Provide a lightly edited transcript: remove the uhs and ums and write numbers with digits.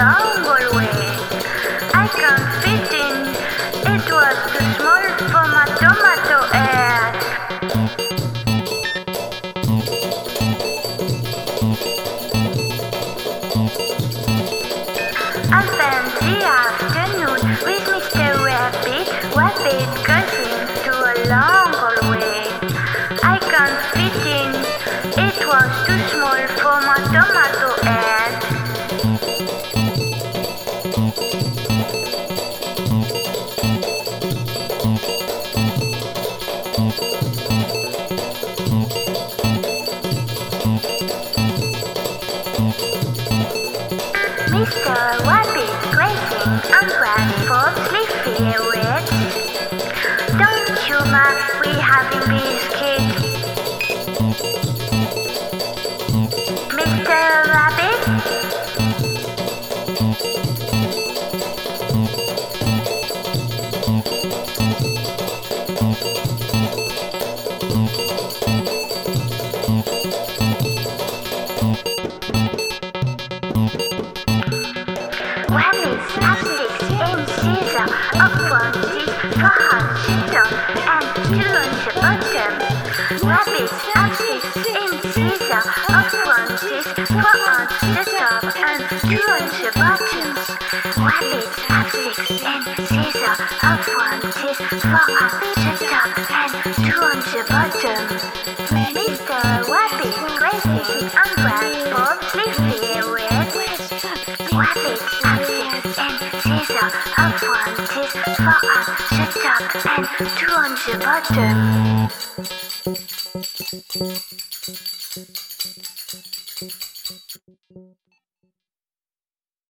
long hallway. I can't fit in. It was too small for my tomato head. I spent the afternoon with Mr. Rabbit. Rabbit crossing through a long hallway. I can't fit in. It was too small for my tomato head. Mr. Rabbit grazing on grass for sleepy rabbits. Don't you mind we having biscuit? Mr. Rabbit? Rabbits have sticks and scissors up front, teeth for hot shit and two on the bottom. Rabbits have sticks and scissors up front, teeth for hot the top and two on the bottom. Rabbits have sticks and scissors up front, teeth for hot the top and two on the bottom. Mr. Rabbit grazing on grass for sleepy rabbits. Rabbits have sticks and scissors up front, teeth for up the top and two on the bottom.